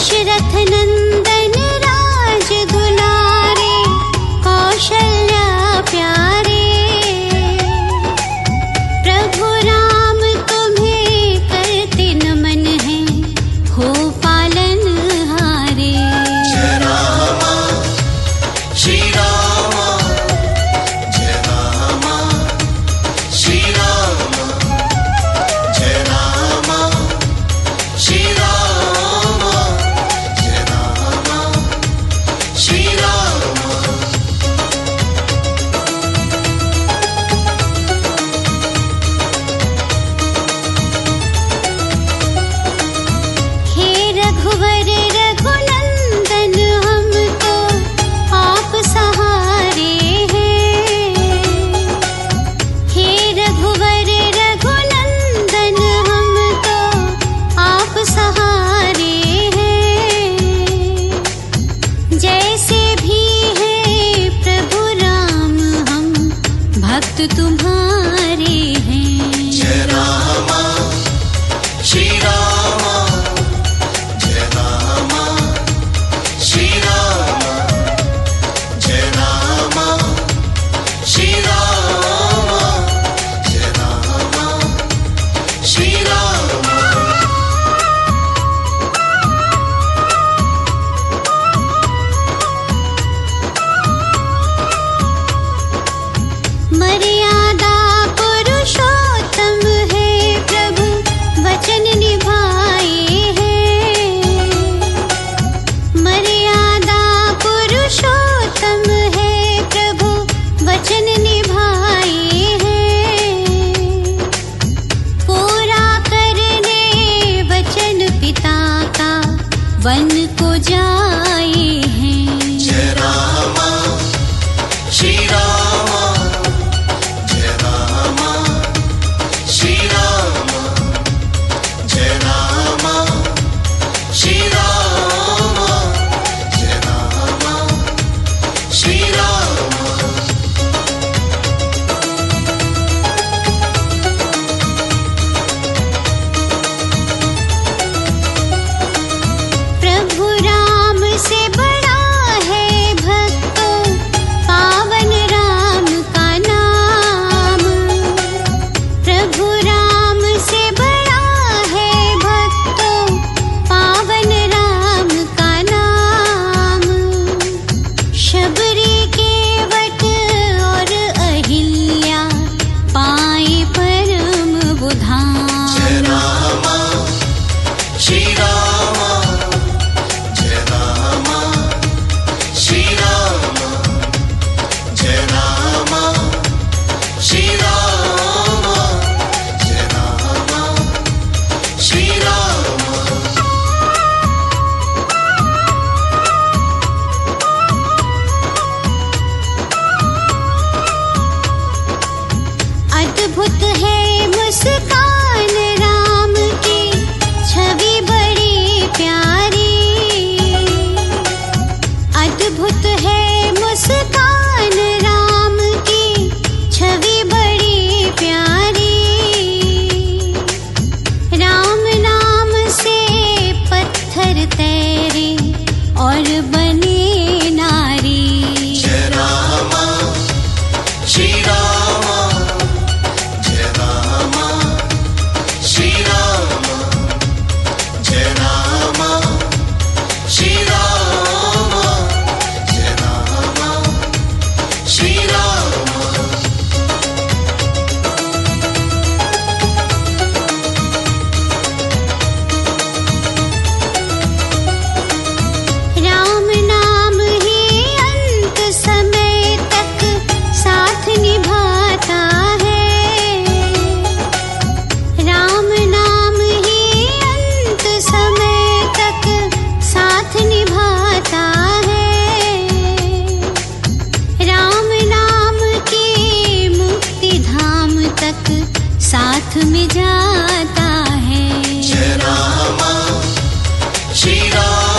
दशरथ नंदन राज दुलारे, कौशल्या प्यारे। प्रभु राम तुम्हें करते नमन है, हो पालनहारे। जय राम श्री राम, जय राम श्री राम, जय राम श्री राम, जय राम श्री राम। हे रघुवर रघुनंदन, हम तो आप सहारे हैं। हे रघुवर रघुनंदन, हम तो आप सहारे हैं। जैसे भी है प्रभु राम, हम भक्त तुम्हारे हैं। जय राम श्री राम, जय राम श्री राम, जय राम श्री राम, जय राम श्री राम। मर्यादा पुरुषोत्तम है प्रभु, वचन निभाए हैं। मर्यादा पुरुषोत्तम है प्रभु, वचन निभाए हैं। पूरा करने वचन पिता का, वन को जाए हैं। जय राम श्री राम, जय राम श्री राम, जय राम श्री राम, जय राम श्री राम। प्रभु राम से बड़ा है भक्तों, पावन राम का नाम। प्रभु राम से बड़ा है भक्तों, पावन राम का नाम। शबरी केवट और अहिल्या, पाए परम बुधाम। जय राम श्री राम, जय राम श्री राम, जय राम श्री राम, जय राम श्री राम। अद्भुत है मुस्कान राम की, छवि बड़ी प्यारी। अद्भुत है मुस्कान राम की, छवि बड़ी प्यारी। राम नाम से पत्थर तैरे और बने नारी। जय राम श्री राम, जय राम श्री राम, जय राम श्री राम, जय राम श्री राम। राम नाम ही अंत समय तक साथ निभाता है। राम नाम ही अंत समय तक साथ निभाता है। राम नाम की मुक्ति धाम तक साथ में जाता है। जय राम श्री राम,